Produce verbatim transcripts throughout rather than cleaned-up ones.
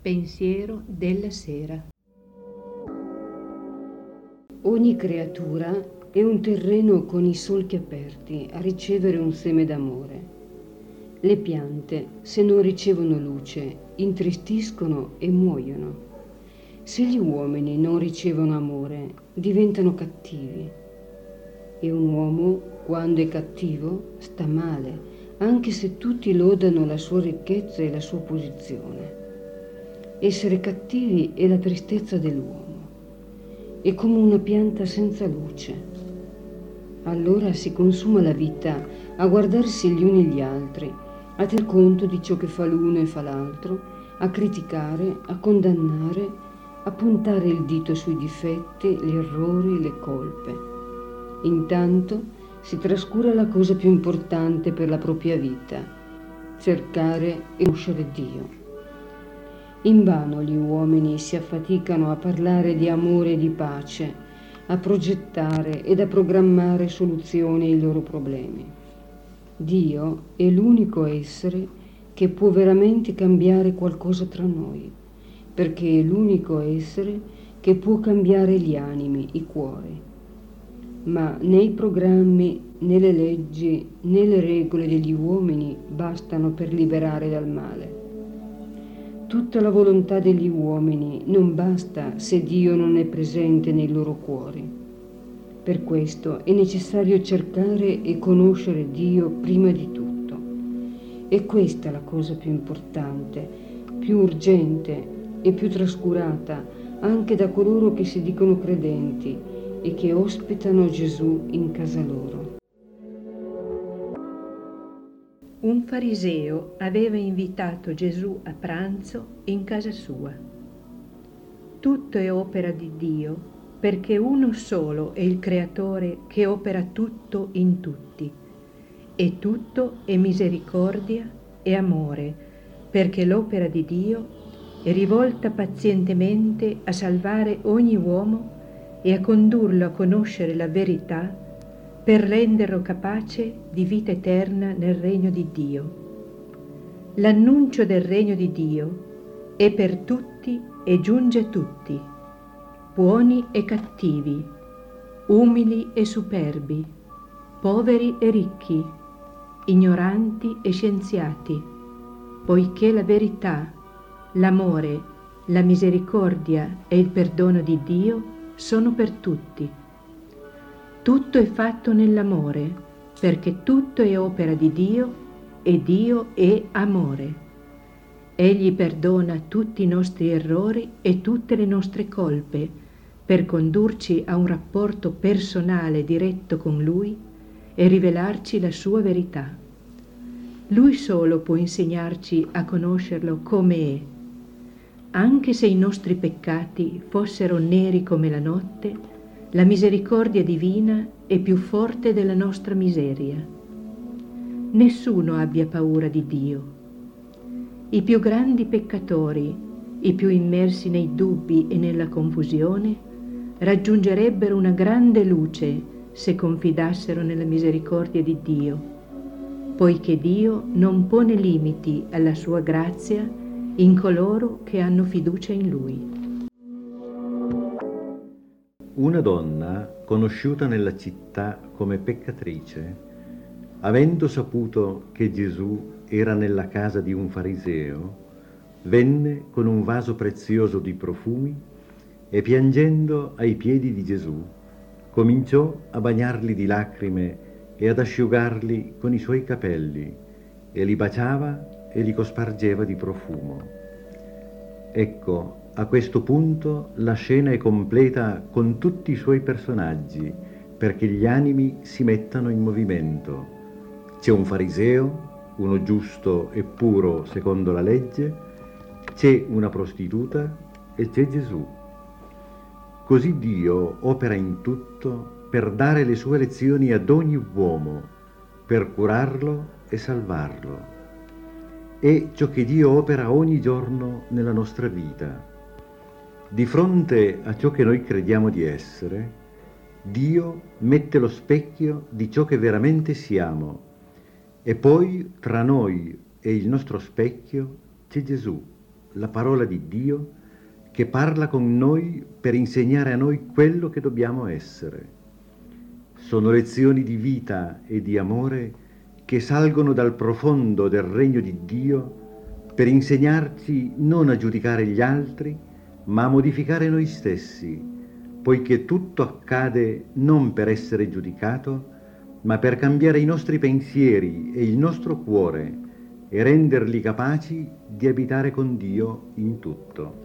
Pensiero della sera. Ogni creatura è un terreno con i solchi aperti a ricevere un seme d'amore. Le piante, se non ricevono luce, intristiscono e muoiono. Se gli uomini non ricevono amore, diventano cattivi. E un uomo, quando è cattivo, sta male, anche se tutti lodano la sua ricchezza e la sua posizione. Essere cattivi è la tristezza dell'uomo. È come una pianta senza luce. Allora si consuma la vita a guardarsi gli uni gli altri, a tener conto di ciò che fa l'uno e fa l'altro, a criticare, a condannare, a puntare il dito sui difetti, gli errori, le colpe. Intanto si trascura la cosa più importante per la propria vita, cercare e conoscere Dio. Invano gli uomini si affaticano a parlare di amore e di pace, a progettare ed a programmare soluzioni ai loro problemi. Dio è l'unico essere che può veramente cambiare qualcosa tra noi, perché è l'unico essere che può cambiare gli animi, i cuori. Ma né i programmi, né le leggi, né le regole degli uomini bastano per liberare dal male. Tutta la volontà degli uomini non basta se Dio non è presente nei loro cuori. Per questo è necessario cercare e conoscere Dio prima di tutto. E questa è la cosa più importante, più urgente e più trascurata anche da coloro che si dicono credenti e che ospitano Gesù in casa loro. Un fariseo aveva invitato Gesù a pranzo in casa sua. Tutto è opera di Dio, perché uno solo è il Creatore che opera tutto in tutti. E tutto è misericordia e amore, perché l'opera di Dio è rivolta pazientemente a salvare ogni uomo e a condurlo a conoscere la verità per renderlo capace di vita eterna nel regno di Dio. L'annuncio del regno di Dio è per tutti e giunge a tutti, buoni e cattivi, umili e superbi, poveri e ricchi, ignoranti e scienziati, poiché la verità, l'amore, la misericordia e il perdono di Dio sono per tutti. Tutto è fatto nell'amore, perché tutto è opera di Dio e Dio è amore. Egli perdona tutti i nostri errori e tutte le nostre colpe per condurci a un rapporto personale diretto con Lui e rivelarci la sua verità. Lui solo può insegnarci a conoscerlo come è. Anche se i nostri peccati fossero neri come la notte, la misericordia divina è più forte della nostra miseria. Nessuno abbia paura di Dio. I più grandi peccatori, i più immersi nei dubbi e nella confusione, raggiungerebbero una grande luce se confidassero nella misericordia di Dio, poiché Dio non pone limiti alla sua grazia in coloro che hanno fiducia in Lui. Una donna, conosciuta nella città come peccatrice, avendo saputo che Gesù era nella casa di un fariseo, venne con un vaso prezioso di profumi e piangendo ai piedi di Gesù, cominciò a bagnarli di lacrime e ad asciugarli con i suoi capelli, e li baciava e li cospargeva di profumo. Ecco, a questo punto la scena è completa con tutti i suoi personaggi, perché gli animi si mettano in movimento. C'è un fariseo, uno giusto e puro secondo la legge, c'è una prostituta e c'è Gesù. Così Dio opera in tutto per dare le sue lezioni ad ogni uomo, per curarlo e salvarlo. È ciò che Dio opera ogni giorno nella nostra vita. Di fronte a ciò che noi crediamo di essere, Dio mette lo specchio di ciò che veramente siamo, e poi tra noi e il nostro specchio c'è Gesù, la parola di Dio, che parla con noi per insegnare a noi quello che dobbiamo essere. Sono lezioni di vita e di amore che salgono dal profondo del regno di Dio per insegnarci non a giudicare gli altri, ma a modificare noi stessi, poiché tutto accade non per essere giudicato, ma per cambiare i nostri pensieri e il nostro cuore e renderli capaci di abitare con Dio in tutto.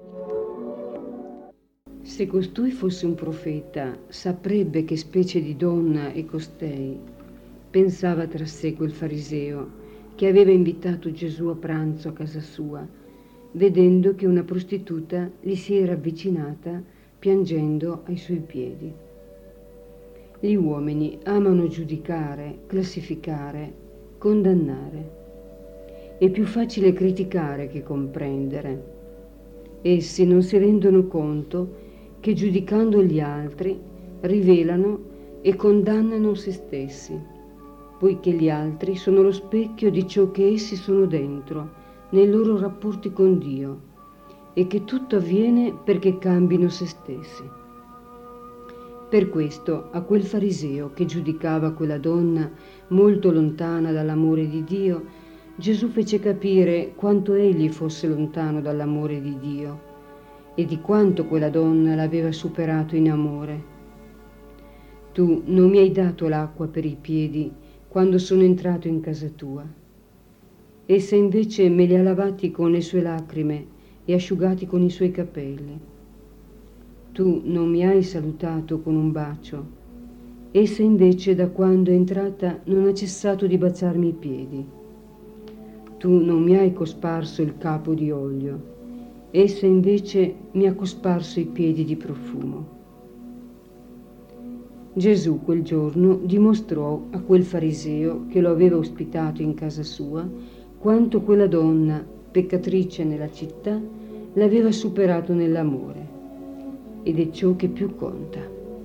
Se costui fosse un profeta, saprebbe che specie di donna è costei, pensava tra sé quel fariseo che aveva invitato Gesù a pranzo a casa sua, vedendo che una prostituta gli si era avvicinata piangendo ai suoi piedi. Gli uomini amano giudicare, classificare, condannare. È più facile criticare che comprendere. Essi non si rendono conto che giudicando gli altri rivelano e condannano se stessi, poiché gli altri sono lo specchio di ciò che essi sono dentro, nei loro rapporti con Dio, e che tutto avviene perché cambino se stessi. Per questo a quel fariseo che giudicava quella donna molto lontana dall'amore di Dio, Gesù fece capire quanto egli fosse lontano dall'amore di Dio e di quanto quella donna l'aveva superato in amore. Tu non mi hai dato l'acqua per i piedi quando sono entrato in casa tua. Essa invece me li ha lavati con le sue lacrime e asciugati con i suoi capelli. Tu non mi hai salutato con un bacio. Essa invece da quando è entrata non ha cessato di baciarmi i piedi. Tu non mi hai cosparso il capo di olio. Essa invece mi ha cosparso i piedi di profumo. Gesù quel giorno dimostrò a quel fariseo che lo aveva ospitato in casa sua quanto quella donna, peccatrice nella città, l'aveva superato nell'amore. Ed è ciò che più conta.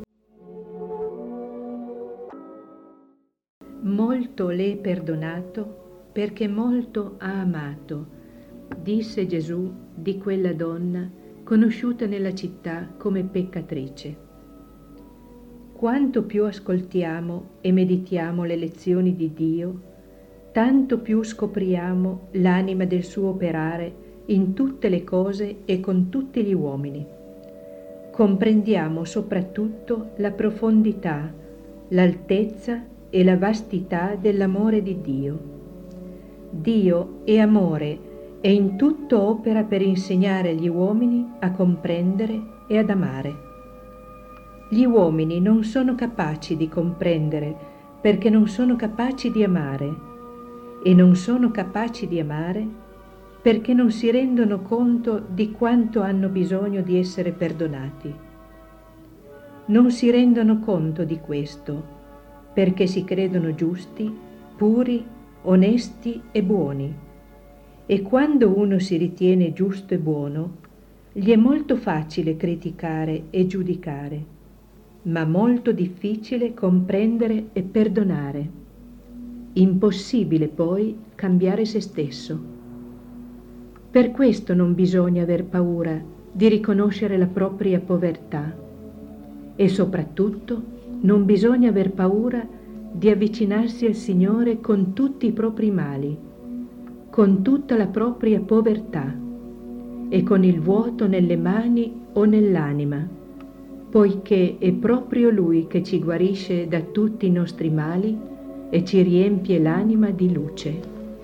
Molto le è perdonato perché molto ha amato, disse Gesù di quella donna conosciuta nella città come peccatrice. Quanto più ascoltiamo e meditiamo le lezioni di Dio, tanto più scopriamo l'anima del suo operare in tutte le cose e con tutti gli uomini. Comprendiamo soprattutto la profondità, l'altezza e la vastità dell'amore di Dio. Dio è amore e in tutto opera per insegnare agli uomini a comprendere e ad amare. Gli uomini non sono capaci di comprendere perché non sono capaci di amare, e non sono capaci di amare perché non si rendono conto di quanto hanno bisogno di essere perdonati. Non si rendono conto di questo perché si credono giusti, puri, onesti e buoni. E quando uno si ritiene giusto e buono, gli è molto facile criticare e giudicare, ma molto difficile comprendere e perdonare. Impossibile poi cambiare se stesso. Per questo non bisogna aver paura di riconoscere la propria povertà e soprattutto non bisogna aver paura di avvicinarsi al Signore con tutti i propri mali, con tutta la propria povertà e con il vuoto nelle mani o nell'anima, poiché è proprio Lui che ci guarisce da tutti i nostri mali e ci riempie l'anima di luce.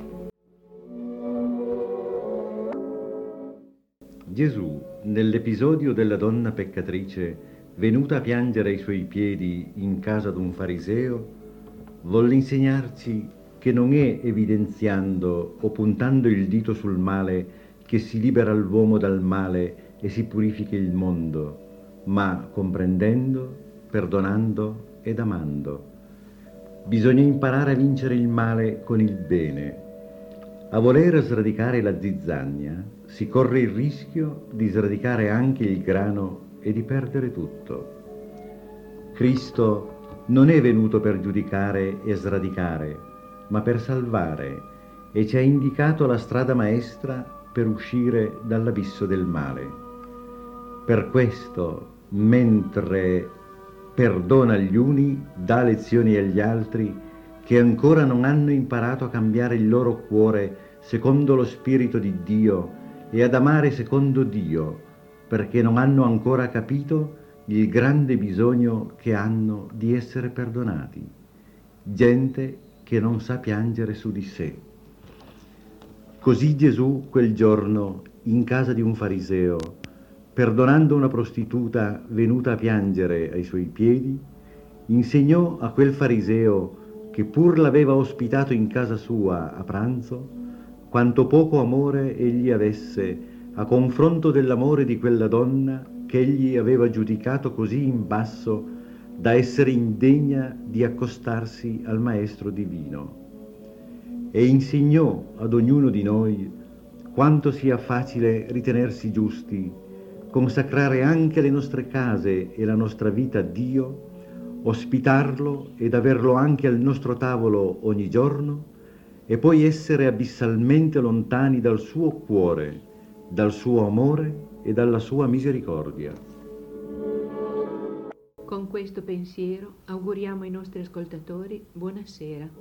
Gesù, nell'episodio della donna peccatrice venuta a piangere ai suoi piedi in casa d'un fariseo, volle insegnarci che non è evidenziando o puntando il dito sul male che si libera l'uomo dal male e si purifica il mondo, ma comprendendo, perdonando ed amando. Bisogna imparare a vincere il male con il bene. A voler sradicare la zizzania si corre il rischio di sradicare anche il grano e di perdere tutto. Cristo non è venuto per giudicare e sradicare, ma per salvare, e ci ha indicato la strada maestra per uscire dall'abisso del male. Per questo, mentre perdona gli uni, dà lezioni agli altri che ancora non hanno imparato a cambiare il loro cuore secondo lo Spirito di Dio e ad amare secondo Dio, perché non hanno ancora capito il grande bisogno che hanno di essere perdonati. Gente che non sa piangere su di sé. Così Gesù quel giorno, in casa di un fariseo, perdonando una prostituta venuta a piangere ai suoi piedi, insegnò a quel fariseo, che pur l'aveva ospitato in casa sua a pranzo, quanto poco amore egli avesse a confronto dell'amore di quella donna che egli aveva giudicato così in basso da essere indegna di accostarsi al Maestro divino. E insegnò ad ognuno di noi quanto sia facile ritenersi giusti, consacrare anche le nostre case e la nostra vita a Dio, ospitarlo ed averlo anche al nostro tavolo ogni giorno, e poi essere abissalmente lontani dal suo cuore, dal suo amore e dalla sua misericordia. Con questo pensiero auguriamo ai nostri ascoltatori buonasera.